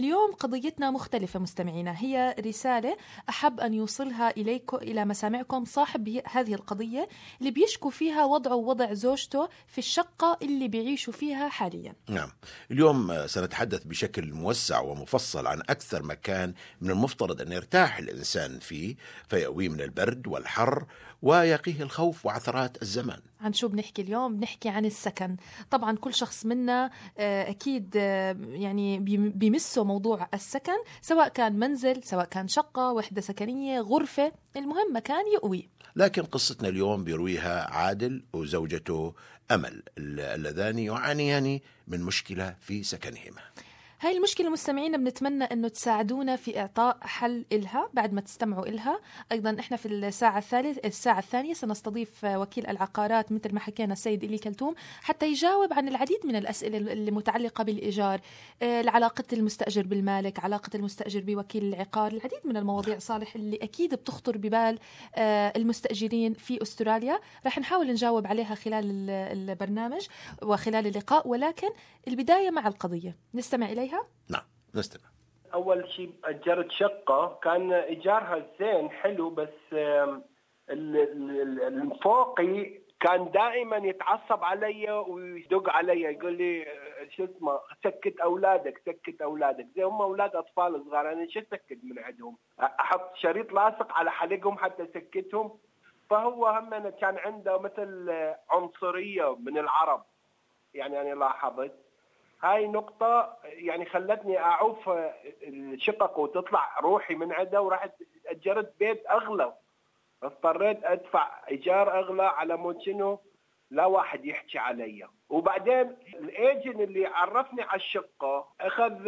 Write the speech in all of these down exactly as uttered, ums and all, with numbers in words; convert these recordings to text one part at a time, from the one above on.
اليوم قضيتنا مختلفة مستمعينا، هي رسالة أحب أن يوصلها إليكم إلى مسامعكم صاحب هذه القضية اللي بيشكو فيها وضعه ووضع زوجته في الشقة اللي بيعيشوا فيها حاليا. نعم، اليوم سنتحدث بشكل موسع ومفصل عن أكثر مكان من المفترض أن يرتاح الإنسان فيه فيأويه من البرد والحر ويقيه الخوف وعثرات الزمان. عن شو بنحكي اليوم؟ بنحكي عن السكن. طبعا كل شخص منا أكيد يعني بيمسه موضوع السكن، سواء كان منزل، سواء كان شقة، وحدة سكنية، غرفة، المهم مكان يؤوي. لكن قصتنا اليوم بيرويها عادل وزوجته أمل اللذان يعانيان من مشكلة في سكنهما. هاي المشكلة مستمعينا بنتمنى أنه تساعدونا في إعطاء حل إلها بعد ما تستمعوا إلها. أيضا إحنا في الساعة الثالث الساعة الثانية سنستضيف وكيل العقارات مثل ما حكينا السيد إلي كلثوم حتى يجاوب عن العديد من الأسئلة اللي متعلقة بالإيجار، علاقة المستأجر بالمالك، علاقة المستأجر بوكيل العقار، العديد من المواضيع صالح اللي أكيد بتخطر ببال المستأجرين في أستراليا. رح نحاول نجاوب عليها خلال البرنامج وخلال اللقاء، ولكن البداية مع القضية نستمع إليها. نعم نستمع. أول شيء أجرت شقة كان إيجارها زين حلو، بس الفوقي كان دائما يتعصب علي ويدق علي يقول لي شو اسمه سكت أولادك سكت أولادك، زي هم أولاد أطفال صغار، أنا شو سكت من عندهم؟ أحط شريط لاصق على حلقهم حتى سكتهم. فهو هم كان عنده مثل عنصرية من العرب، يعني أنا لاحظت هاي نقطة يعني خلتني أعوف الشقق وتطلع روحي من عده، ورحت أجرت بيت أغلى، اضطريت أدفع إيجار أغلى على مود شنو لا واحد يحكي علي. وبعدين الإيجن اللي عرفني على الشقة أخذ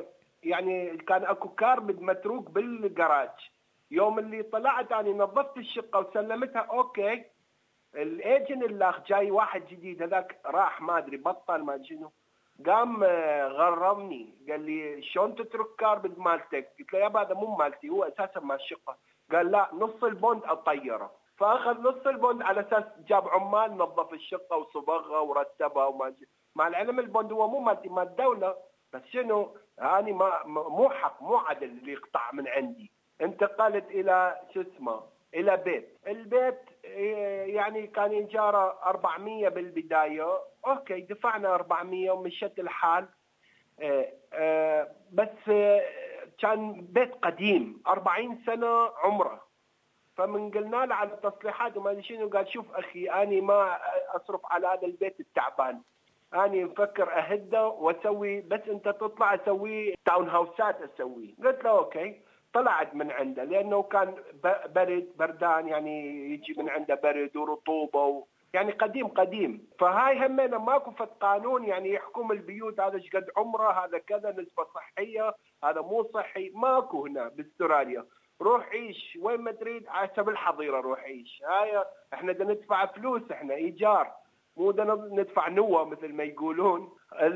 يعني كان أكو كاربد متروك بالجراج، يوم اللي طلعت أنا نظفت الشقة وسلمتها أوكي، الإيجن اللي جاي واحد جديد هذاك راح ما أدري بطل ما شنو، قام غرمني قال لي شلون تترك كاربد مالتك؟ قلت له يا هذا مو مالتي هو اساسا مال الشقه. قال لا نص البوند اطيره، فاخذ نص البوند على اساس جاب عمال نظف الشقه وصبغها ورتبها وما مع العلم البوند هو مو مالتي مال الدوله، بس شنو هاني ما مو حق مو عدل اللي يقطع من عندي. انتقلت الى شو اسمه الى بيت، البيت يعني كان ايجاره أربعمية بالبدايه، اوكي دفعنا أربعمية ومشت الحال. آه آه بس آه كان بيت قديم أربعين سنه عمره، فمن قلنا له على التصليحات وما ادري شنو، قال شوف اخي اني ما اصرف على هذا البيت التعبان، اني مفكر اهده واسوي، بس انت تطلع اسوي تاون هاوسات اسوي. قلت له اوكي. طلعت من عنده لانه كان برد بردان، يعني يجي من عنده برد ورطوبه و... يعني قديم قديم. فهاي همنا ماكو فت قانون يعني يحكم البيوت، هذا ايش قد عمره، هذا كذا نسبه صحيه، هذا مو صحي، ماكو هنا باستراليا. روح عيش وين ما تريد حسب الحظيره، روح عيش. هاي احنا بدنا ندفع فلوس، احنا ايجار مو بدنا ندفع نوه مثل ما يقولون.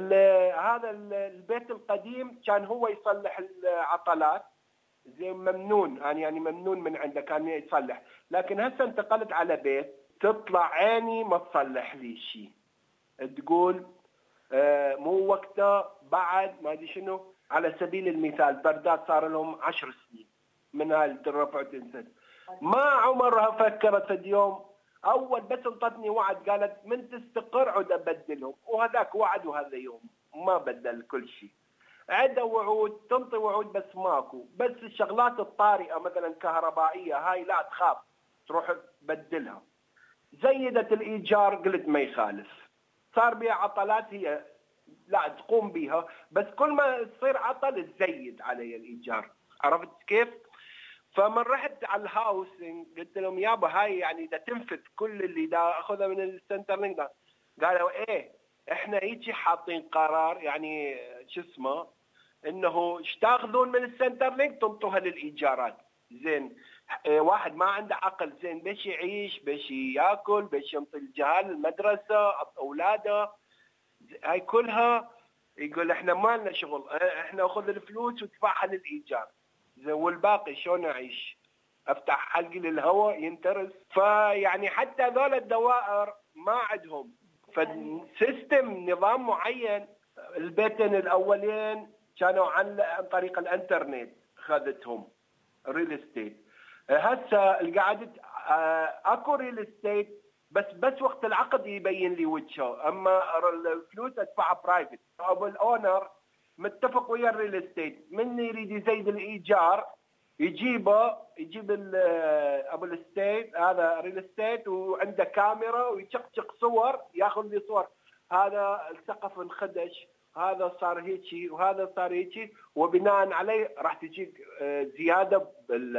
هذا البيت القديم كان هو يصلح العطلات زي ممنون، أنا يعني ممنون من عنده كان يصلح، لكن هسه انتقلت على بيت تطلع عيني ما تصلح لي شيء، تقول آه مو وقته بعد ما ادري شنو. على سبيل المثال بردات صار لهم عشر سنين من هالرفع تنسد، ما عمرها فكرت اليوم. اول بس انطتني وعد قالت من تستقر عد ابدلهم، وهذاك وعد وهذا يوم ما بدل كل شيء. عدة وعود تنطي وعود بس ماكو. بس الشغلات الطارئة مثلا كهربائية هاي لا تخاف تروح تبدلها. زيدت الإيجار قلت ما يخالف، صار بها عطلات هي لا تقوم بها، بس كل ما تصير عطل تزيد علي الإيجار، عرفت كيف؟ فمن رحت على الهاوسنج قلت لهم يابا هاي يعني دا تنفذ كل اللي دا أخذها من السنتر لينك دا. قالوا ايه احنا هيجي حاطين قرار يعني شو اسمه انه تاخذون من السنتر لينك تنطوها للايجارات. زين اه واحد ما عنده عقل زين بيش يعيش بيش ياكل بيش ينطي الجهال المدرسه اولاده، هاي كلها يقول احنا ما لنا شغل، احنا خذ الفلوس وادفعها للايجار. زين والباقي شلون اعيش؟ افتح حلقي للهواء ينترس. فيعني حتى هذول الدوائر ما عندهم فسيستم نظام معين. البيتين الاولين كانوا عن عن طريق الانترنت خذتهم ريل استيت. هسه القعدة اكو ريل استيت بس بس وقت العقد يبين لي وجهه، اما الفلوس ادفعها برايفت. ابو الاونر متفق ويا الريل استيت، من يريد يزيد الايجار يجيبه يجيب ابو الاستيت هذا ريل استيت وعنده كاميرا ويشقشق صور، ياخذ لي صور هذا السقف انخدش، هذا صار هيك وهذا صار هيك، وبناء عليه راح تجيك زياده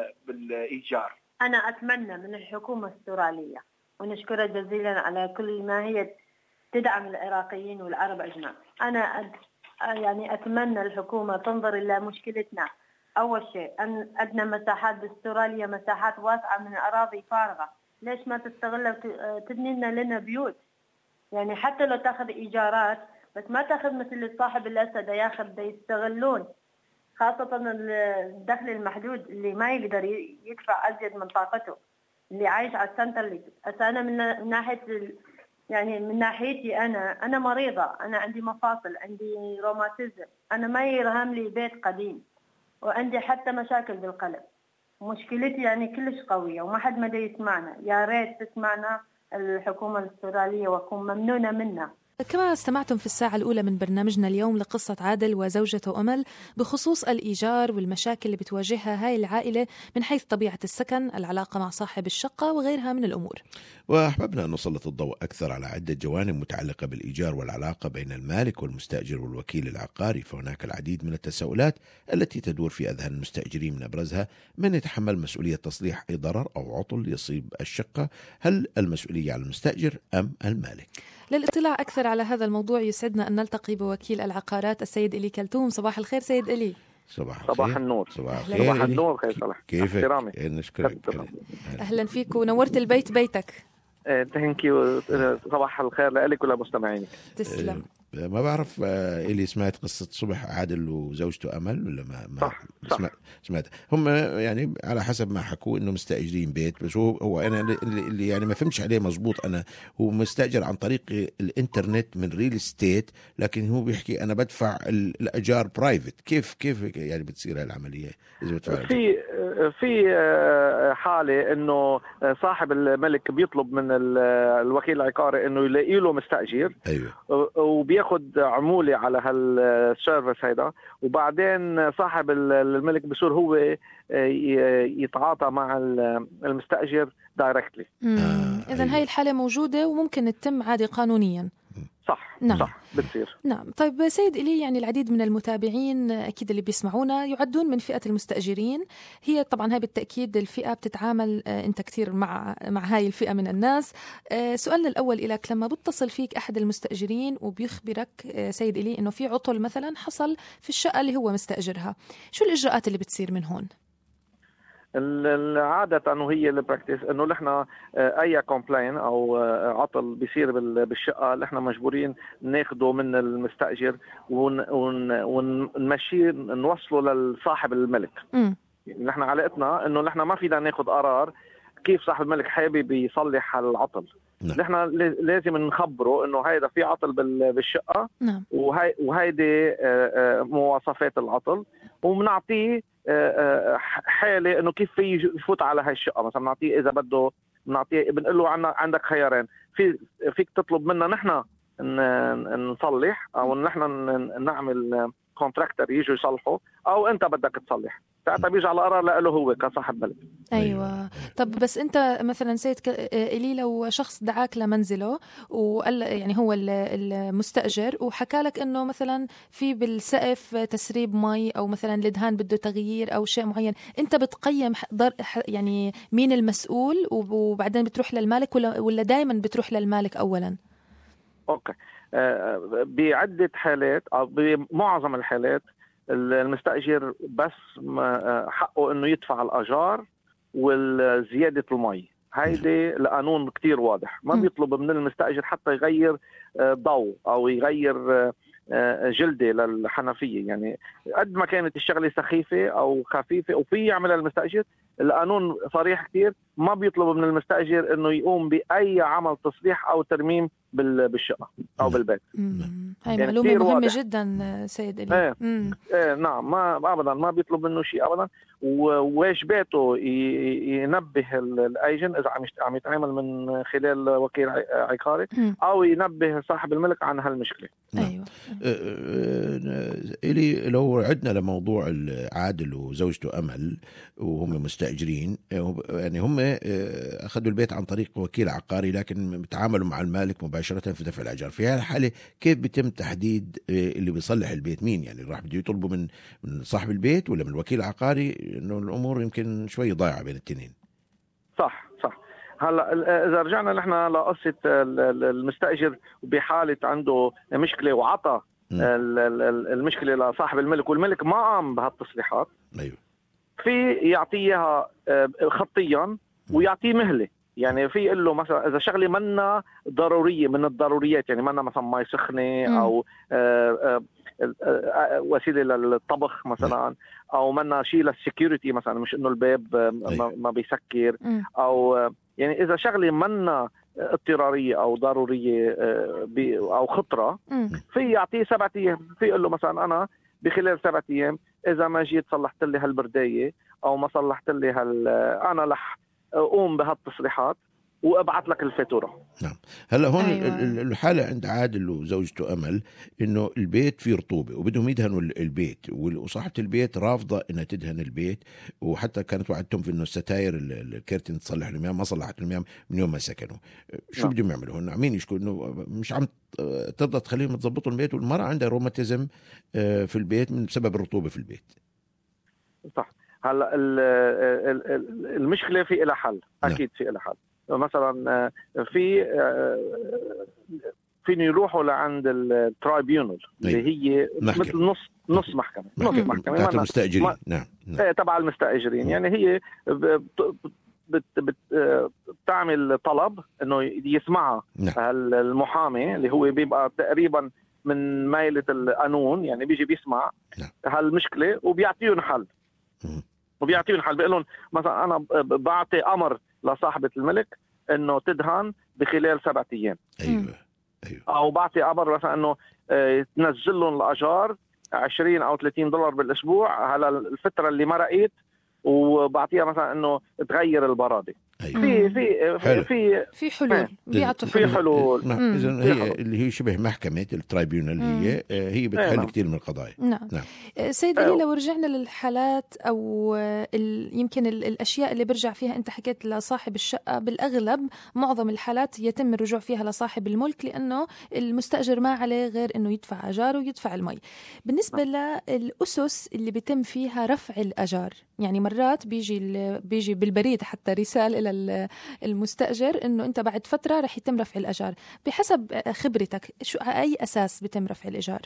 بالايجار. انا اتمنى من الحكومه الاستراليه ونشكرها جزيلا على كل ما هي تدعم العراقيين والعرب اجمع. انا أد... يعني اتمنى الحكومه تنظر الى مشكلتنا. اول شيء ان عندنا مساحات باستراليا، مساحات واسعه من اراضي فارغه، ليش ما تستغلها وتبني لنا لنا بيوت؟ يعني حتى لو تاخذ ايجارات بس ما تاخذ مثل صاحب الاسد ياخذ يستغلون، خاصه الدخل المحدود اللي ما يقدر يدفع ازيد من طاقته، اللي عايش على السنتر. انا من ناحيه يعني من ناحيتي انا انا مريضه، انا عندي مفاصل، عندي روماتيزم، انا ما يرهم لي بيت قديم، وعندي حتى مشاكل بالقلب. مشكلتي يعني كلش قويه وما حد ما يسمعنا. يا ريت تسمعنا الحكومه الاستراليه واكون ممنونه منها. كما استمعتم في الساعة الأولى من برنامجنا اليوم لقصة عادل وزوجته أمل بخصوص الإيجار والمشاكل اللي بتواجهها هاي العائلة من حيث طبيعة السكن، العلاقة مع صاحب الشقة وغيرها من الأمور. وأحببنا أن نسلط الضوء أكثر على عدة جوانب متعلقة بالإيجار والعلاقة بين المالك والمستأجر والوكيل العقاري، فهناك العديد من التساؤلات التي تدور في أذهان المستأجرين، من أبرزها: من يتحمل مسؤولية تصليح أي ضرر أو عطل يصيب الشقة؟ هل المسؤولية على المستأجر أم المالك؟ للاطلاع أكثر على هذا الموضوع يسعدنا أن نلتقي بوكيل العقارات السيد إلي كلثوم. صباح الخير سيد إلي. صباح صباح النور. صباح الخير. صباح النور خير صلاح. كيفك؟ احترامي. نشكرك. أهلا فيك ونورت البيت بيتك. ثانك يو. صباح الخير لك ولمستمعينك. تسلم. ما بعرف اللي سمعت قصة صبح عادل وزوجته أمل ولا ما, ما صح. صح. سمعت هم يعني على حسب ما حكوا إنه مستأجرين بيت، بس هو, هو أنا اللي يعني ما فهمتش عليه مزبوط. أنا هو مستأجر عن طريق الإنترنت من ريل استيت، لكن هو بيحكي أنا بدفع الأجار برايفت. كيف كيف يعني بتصير هالعملية إذا بدفع؟ في في حالة إنه صاحب الملك بيطلب من الوكيل العقاري إنه يلاقي له مستأجر. أيوة. وبياخد عمولة على هالسيرفيس هيدا، وبعدين صاحب الملك بصير هو يتعاطى مع المستأجر دايركتلي. آه. إذن هاي الحالة موجودة وممكن تتم عادي قانونيا. صح. نعم. صح بتصير. نعم. طيب سيد إلي، يعني العديد من المتابعين أكيد اللي بيسمعونا يعدون من فئة المستأجرين. هي طبعا هاي بالتأكيد الفئة بتتعامل أنت كثير مع مع هاي الفئة من الناس. سؤالنا الأول لك: لما بتصل فيك أحد المستأجرين وبيخبرك سيد إلي إنه في عطل مثلا حصل في الشقة اللي هو مستأجرها، شو الإجراءات اللي بتصير من هون؟ العادة أنه هي البراكتس أنه نحن أي كومبلاين أو عطل بيصير بالشقة نحن مجبورين ناخده من المستأجر ونمشيه نوصله لصاحب الملك. م. نحن علاقتنا أنه نحن ما فينا ناخد قرار كيف صاحب الملك حابب يصلح العطل. نعم. نحن لازم نخبره انه هيدا في عطل بالشقه. نعم. وهي وهيدي مواصفات العطل، وبنعطيه حاله انه كيف في يفوت على هاي الشقه. مثلا بنعطيه اذا بده بنعطيه بنقول له عندك خيارين: في فيك تطلب منا نحن نصلح، او نحن نعمل كونتراكتر يجوا يصلحوا، او انت بدك تصلح. ساعتها بيجي على قرار له هو كصاحب ملك. ايوه. طب بس انت مثلا سيد إلي، لو شخص دعاك لمنزله وقال يعني هو المستأجر وحكى لك انه مثلا في بالسقف تسريب مي، او مثلا الدهان بده تغيير او شيء معين، انت بتقيم يعني مين المسؤول وبعدين بتروح للمالك، ولا ولا دائما بتروح للمالك اولا؟ اوكي. آه بعدة حالات او بمعظم الحالات المستأجر بس حقه انه يدفع الاجار والزيادة المي. هيدي القانون كتير واضح، ما بيطلب من المستأجر حتى يغير ضوء او يغير جلدة للحنفية. يعني قد ما كانت الشغلة سخيفة او خفيفة وفي يعملها المستأجر، القانون صريح كتير، ما بيطلب من المستأجر انه يقوم بأي عمل تصليح او ترميم بالشقه او بالبيت. هاي يعني معلومه مهمه واضح. جدا سيد إلي. ايه. ايه نعم، ما ابدا ما بيطلب منه شيء ابدا، وواجباته ينبه الايجن اذا عم عم يتعامل من خلال وكيل عقاري او ينبه صاحب الملك عن هالمشكله. ايوه. إلي لو عدنا لموضوع عادل وزوجته امل وهم مستاجرين، يعني هم اخذوا البيت عن طريق وكيل عقاري لكن بيتعاملوا مع المالك مباشره في دفع الاجار. في هالحاله كيف بيتم تحديد اللي بيصلح البيت مين؟ يعني راح بده يطلبوا من من صاحب البيت ولا من الوكيل العقاري؟ انه الامور يمكن شوي ضايعه بين الاثنين. صح صح. هلا اذا رجعنا نحن لقصه المستاجر بحاله عنده مشكله وعطى المشكله لصاحب الملك والملك ما قام بهالتصليحات، ايوه، في يعطيها خطيا ويعطيه مهله. يعني في يقول له مثلا اذا شغله منا ضروريه من الضروريات، يعني منا مثلا مي سخنه او آآ آآ وسيله للطبخ مثلا، او منا شيء للسكيورتي مثلا، مش انه الباب ما بيسكر، او يعني اذا شغله منا اضطراريه او ضروريه او خطره، في يعطيه سبعة ايام. في يقول له مثلا انا بخلال سبعة ايام اذا ما جيت صلحت لي هالبردايه او ما صلحت لي هال انا رح قوم بهالتصليحات وابعث لك الفاتوره. نعم. هلا هون أيوة. الحاله عند عادل وزوجته امل انه البيت فيه رطوبه وبدهم يدهنوا البيت، وصاحبه البيت رافضه انها تدهن البيت، وحتى كانت وعدتهم في انه الستاير الكرتين تصلح لهم، ما صلحت لهم من يوم ما سكنوا. شو نعم. بدهم يعملوا هون؟ عمين يشكوا انه مش عم ترضى تخليهم تظبطوا البيت، والمراه عندها روماتيزم في البيت من سبب الرطوبه في البيت. صح. هلا المشكله في لها حل، اكيد في لها حل. مثلا في فين يروحوا لعند الترايبيونال اللي هي محكمة. مثل نص نص محكمه نص محكمه تبع المستاجرين. ما... نعم نعم تبع المستاجرين. م. يعني هي بت بت بتعمل طلب انه يسمعها نعم. المحامي اللي هو بيبقى تقريبا من مايله القانون، يعني بيجي بيسمع نعم. هالمشكله وبيعطيهم حل. م. وبيعطيهم حل، بيقول لهم مثلا انا بعطي امر لصاحبه الملك انه تدهن بخلال سبعة ايام. ايوه ايوه. او بعطي امر مثلا انه تنزل لهم الاجار عشرين او ثلاثين دولار بالاسبوع على الفتره اللي مرقت، وبعطيها مثلا انه تغير البرادة. أيوة. في في حلو. في في حلول بيعطوا في حلول. اذا هي اللي هي شبه محكمه الترايبيونال، هي هي بتحل نعم. كثير من القضايا. نعم, نعم. سيد إلي، لو رجعنا للحالات او يمكن الاشياء اللي برجع فيها، انت حكيت لصاحب الشقه، بالاغلب معظم الحالات يتم الرجوع فيها لصاحب الملك، لانه المستاجر ما عليه غير انه يدفع اجار ويدفع المي. بالنسبه للاسس اللي بيتم فيها رفع الاجار، يعني مرات بيجي بيجي بالبريد حتى رسالة إلى المستأجر إنه أنت بعد فترة رح يتم رفع الأجار. بحسب خبرتك شو أي أساس بيتم رفع الأجار؟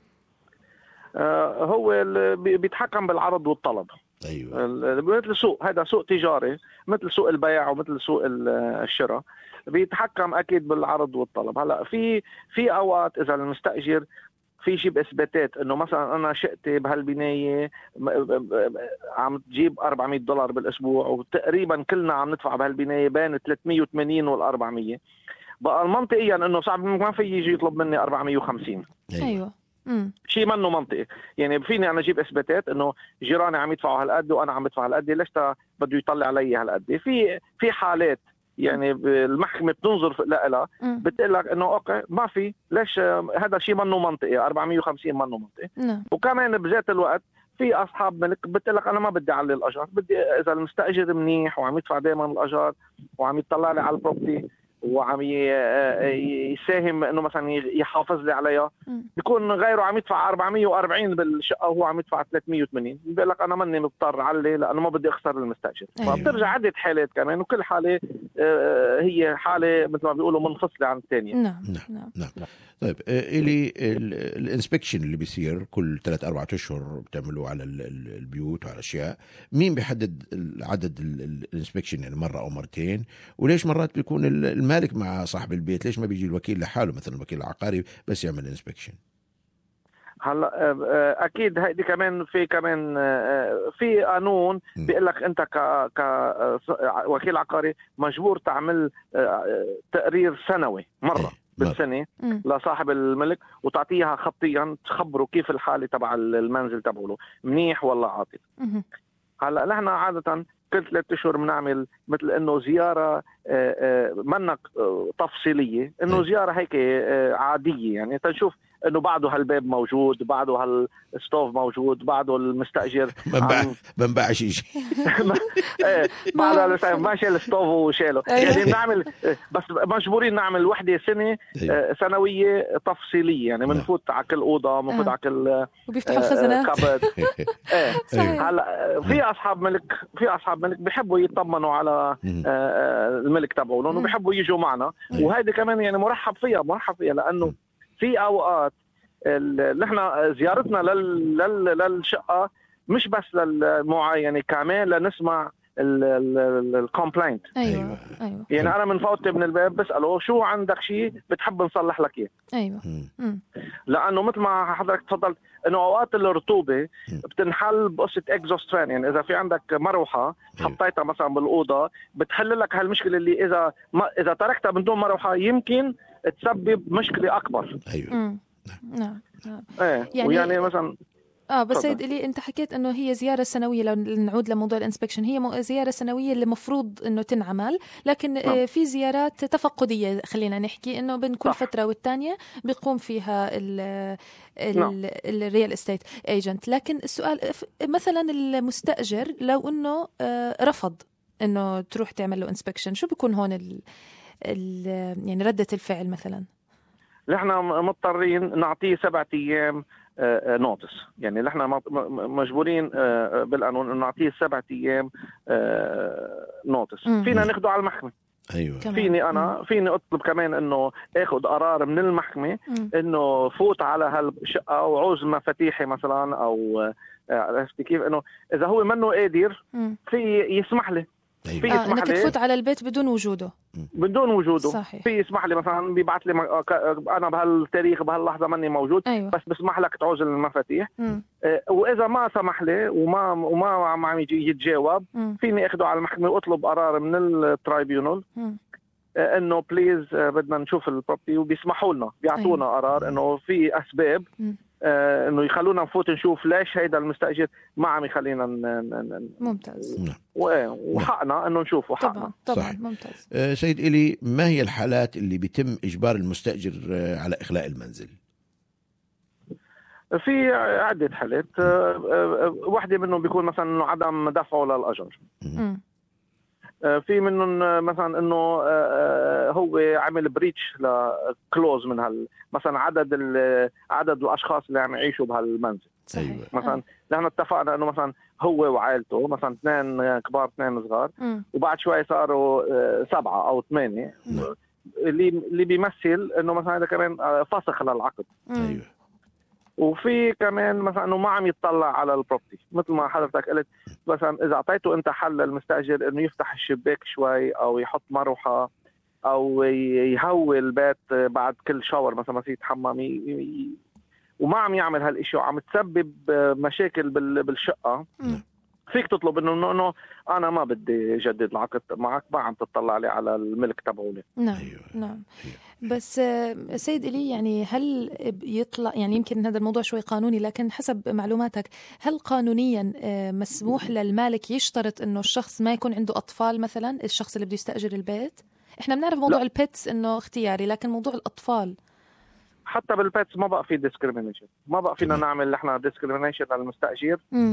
آه هو بيتحكم بالعرض والطلب. أيوة. مثل سوق، هذا سوق تجاري مثل سوق البيع ومثل سوق الشراء، بيتحكم أكيد بالعرض والطلب. هلا في في أوقات إذا المستأجر في شيء بإثباتات إنه مثلا أنا شقتي بهالبناية عم تجيب أربعمية دولار بالأسبوع، وتقريبا كلنا عم ندفع بهالبناية بين ثلاثمية وثمانين والأربعمية، بقى المنطقيا يعني إنه صعب ما في يجي يطلب مني أربعمية وخمسين. أيوة. شيء منه منطقي. يعني فيني أنا أجيب إثباتات إنه جيراني عم يدفعوا هالقد وأنا عم بدفع هالقد، ليش بده يطلع علي هالقد؟ في في حالات يعني المحكمة بتنظر لها بتقول لك انه اوكي ما في، ليش هذا شيء منه منطقي، أربعمية وخمسين منه منطقي. نعم. وكمان بذات الوقت في اصحاب ملك بتقول لك انا ما بدي اعلي الاجار، بدي اذا المستاجر منيح وعم يدفع دائما الاجار وعم يطلع لي على البروبرتي وعم يساهم انه مثلا يحافظ لي عليها، بيكون غيره عم يدفع أربعمية وأربعين بالشقه وهو عم يدفع ثلاثمية وثمانين، بيقول لك انا ماني مضطر علي لانه ما بدي اخسر المستاجر. أيوة. فبترجع عده حالات كمان، وكل حاله هي حاله مثل ما بيقولوا منفصله عن الثانيه. نعم نعم نعم. طيب إلي الانسبكشن اللي بيصير كل ثلاث أربعة أشهر بتعملوه على البيوت وعلى أشياء، مين بيحدد عدد الانسبكشن؟ يعني مرة أو مرتين؟ وليش مرات بيكون المالك مع صاحب البيت، ليش ما بيجي الوكيل لحاله مثلا الوكيل العقاري بس يعمل انسبكشن؟ هلا اكيد هيدي كمان في كمان في قانون بيقول لك انت ك كوكيل عقاري مجبور تعمل تقرير سنوي مره. بالسنة مم. لصاحب الملك، وتعطيها خطيا تخبره كيف الحالة تبع المنزل تبعه، منيح ولا عاطل. مم. هلا نحن عادة كل ثلاثة اشهر بنعمل مثل انه زياره منك تفصيليه، انه زياره هيك عاديه، يعني تنشوف انه بعده هالباب موجود، بعده هالستوف موجود، بعده المستاجر ما باع شيء بعده ما شال الستوف وشاله. يعني نعمل بس مجبورين نعمل وحده سنه سنويه تفصيليه، يعني بنفوت على كل اوضه، بنفوت على كل وبيفتحوا الخزانات. هلا في اصحاب ملك في اصحاب ملك بيحبوا يطمنوا على الملك تبعهم وبيحبوا يجوا معنا، وهذه كمان يعني مرحب فيها مرحب فيها لانه في اوقات نحن زيارتنا لل... لل... للشقه مش بس للمعاينه، كمان لنسمع الكومبلاينت. ايوه ايوه يعني انا من فوت من الباب بساله شو عندك شيء بتحب نصلح لك اياه. ايوه مم. لانه مثل ما حضرتك تفضلت انه اوقات الرطوبه بتنحل بقصه اكزوست فان، يعني اذا في عندك مروحه حطيتها مثلا بالاوضه بتحل لك هالمشكله اللي اذا ما اذا تركتها من دون مروحه يمكن تسبب مشكله اكبر. ايوه نعم نعم. ايه يعني, ويعني مثلا اه بس سيد إلي انت حكيت انه هي زياره سنويه، لو نعود لموضوع الانسبكشن هي زياره سنويه اللي مفروض انه تنعمل، لكن نعم. في زيارات تفقديه خلينا نحكي انه بين كل صح. فتره والتانيه بيقوم فيها الريال استيت ايجنت. لكن السؤال مثلا المستاجر لو انه رفض انه تروح تعمل له انسبكشن، شو بيكون هون ال ال يعني رده الفعل؟ مثلا نحن مضطرين نعطيه سبعة ايام نوتس، يعني نحن مجبورين بالقانون انه نعطيه سبعة ايام نوتس. فينا ناخده على المحكمه. ايوه فيني انا مم. فيني اطلب كمان انه اخذ قرار من المحكمه مم. انه فوت على هالشقه وعوز مفاتيحي مثلا، او عرفتي كيف انه اذا هو منه قادر في يسمح لي. أيوة. في آه انك تفوت على البيت بدون وجوده بدون وجوده صحيح. في يسمح لي مثلا بيبعث لي انا بهالتاريخ بهاللحظه ماني موجود. أيوة. بس بسمح لك تعوز المفاتيح. آه واذا ما سمح لي وما وما عم يجي يتجاوب مم. فيني اخده على المحكمه واطلب قرار من الترايبيونال آه انه بليز آه بدنا نشوف البروبرتي، وبيسمحوا لنا بيعطونا أيوة. قرار انه في اسباب مم. آه انه يخلونا نفوت نشوف ليش هيدا المستاجر ما عم يخلينا ن... ممتاز وحقنا انه نشوفه حقنا. طبعا طبعا ممتاز. آه سيد إلي، ما هي الحالات اللي بيتم اجبار المستاجر آه على اخلاء المنزل؟ في عده حالات. آه آه واحده منهم بيكون مثلا انه عدم دفعه للاجر. م. في منهم مثلا انه هو عمل بريتش لكلوز من هال مثلا عدد عدد الاشخاص اللي عم يعيشوا بهالمنزل. ايوه مثلا نحن اتفقنا انه مثلا هو وعائلته مثلا اثنين كبار اثنين صغار م. وبعد شوي صاروا سبعه او ثمانيه اللي اللي بيمثل انه مثلا هذا كمان فسخ للعقد. ايوه. وفي كمان مثلا انه ما عم يتطلع على البروبرتي، مثل ما حضرتك قلت مثلا اذا اعطيته انت حل للمستاجر انه يفتح الشباك شوي او يحط مروحه او يهوي البيت بعد كل شاور مثلا ما يتحمم وما عم يعمل هالشيء وعم تسبب مشاكل بالشقه، فيك تطلب انه انه انا ما بدي اجدد العقد معك، ما عم تطلع لي على الملك تبعولي. نعم أيوة. نعم. بس سيد إلي، يعني هل يطلع يعني يمكن هذا الموضوع شوي قانوني، لكن حسب معلوماتك هل قانونيا مسموح للمالك يشترط انه الشخص ما يكون عنده اطفال مثلا، الشخص اللي بده يستأجر البيت؟ احنا بنعرف موضوع البيتس انه اختياري، لكن موضوع الاطفال حتى بالبيتس ما بقى في ديسكريمينيشن، ما بقى فينا نعمل احنا ديسكريمينيشن للمستأجر.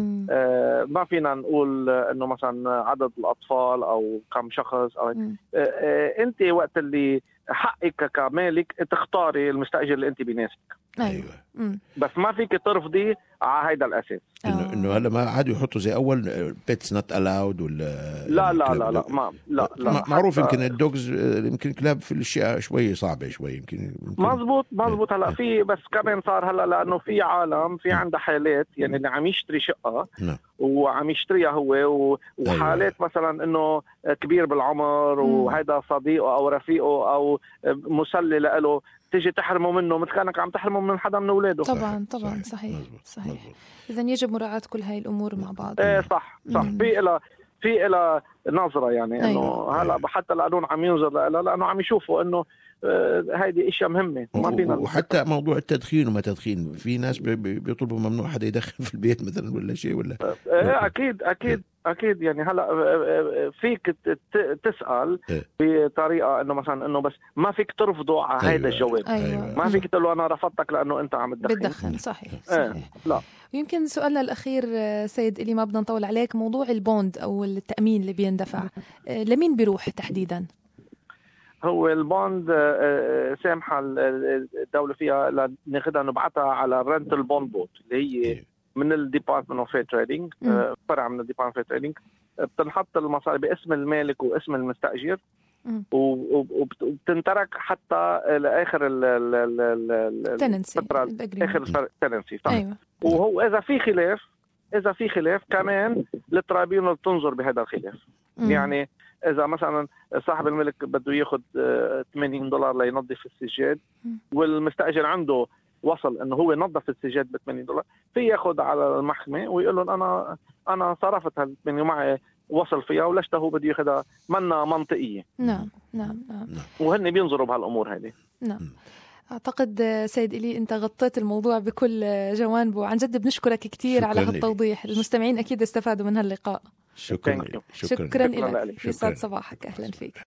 آه ما فينا نقول انه مثلا عدد الاطفال او كم شخص او آه آه انت وقت اللي حقك كمالك تختاري المستأجر اللي انت بيناسبك. ايوه. بس ما فيك ترفضي على هيدا الاساس. انه انه هلا ما عادوا يحطوا زي اول بيتس نوت الاود ولا لا لا لا لا ما لا لا معروف. يمكن الدوجز يمكن كلاب في الاشياء شوي صعبه شوي يمكن مزبوط مزبوط. هلا في بس كمان صار هلا لانه في عالم في عنده حالات يعني اللي عم يشتري شقه م. وعم يشتريها هو وحالات أيوة. مثلا انه كبير بالعمر وهذا صديقه او رفيقه او مسلي له تيجي تحرمه منه مثل كانك عم تحرمه من حدا من اولاده. طبعا طبعا صحيح صحيح, صحيح. اذا يجب مراعاه كل هاي الامور مع بعض. ايه صح صح. في لها في إلى نظرة يعني إنه أيوة. هلا حتى القانون عم ينظر لها لأنه عم يشوفوا إنه هذه اشياء مهمه ما فينا. وحتى موضوع التدخين وما تدخين، في ناس بيطلبوا ممنوع حدا يدخن في البيت مثلا ولا شيء ولا اكيد اكيد اكيد يعني هلا فيك تسال بطريقه انه مثلا انه بس ما فيك ترفضه على هذا أيوة. الجواب أيوة. ما فيك تقول له انا رفضتك لانه انت عم تدخن بتدخن. صحيح, صحيح. اه. لا يمكن سؤالنا الأخير سيد إلي، ما بدنا نطول عليك، موضوع البوند أو التأمين اللي بيندفع لمين بيروح تحديدا؟ هو البوند سامحة الدولة فيها ناخدها نبعتها على رنتل بوند بوت اللي هي من الديبارتمنت اوف فير تريدينج، فرع من الديبارتمنت اوف فير تريدينج. بتنحط المصاري باسم المالك واسم المستأجر وبتنترك حتى لاخر الفترة اخر التننسي. أيوة. وهو اذا في خلاف اذا في خلاف كمان الترibunal بتنظر بهذا الخلاف. مم. يعني إذا مثلا صاحب الملك بده ياخد ثمانين دولار لينظف السجاد والمستأجر عنده وصل إنه هو نظف السجاد ب ثمانين دولار، في ياخد على المحكمة ويقول لهم أنا أنا صرفت هال ثمانين معي وصل فيها ولشت هو بده ياخدها منا منطقية. نعم نعم نعم. وهن بينظروا بهالأمور هذه. نعم. أعتقد سيد إلي أنت غطيت الموضوع بكل جوانبه، وعن جد بنشكرك كتير على هالتوضيح. المستمعين أكيد استفادوا من هاللقاء. شكرا شكرا, شكرا, شكرا لك. يسعد صباحك. أهلا فيك.